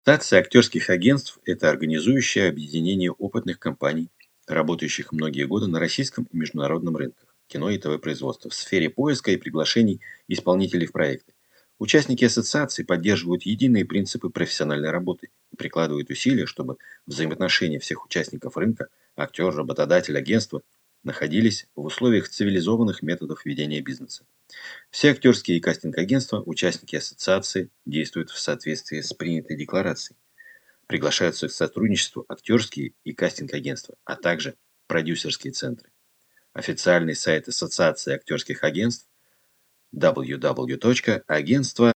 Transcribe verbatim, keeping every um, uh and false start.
Ассоциация актерских агентств– это организующее объединение опытных компаний, работающих многие годы на российском и международном рынках кино и ТВ-производства в сфере поиска и приглашений исполнителей в проекты. Участники ассоциации поддерживают единые принципы профессиональной работы и прикладывают усилия, чтобы взаимоотношения всех участников рынка– актер, работодатель, агентство– находились в условиях цивилизованных методов ведения бизнеса. Все актерские и кастинг-агентства, участники ассоциации, действуют в соответствии с принятой декларацией. Приглашаются к сотрудничеству актерские и кастинг-агентства, а также продюсерские центры. Официальный сайт Ассоциации актерских агентств дабл ю дабл ю дабл ю точка агентство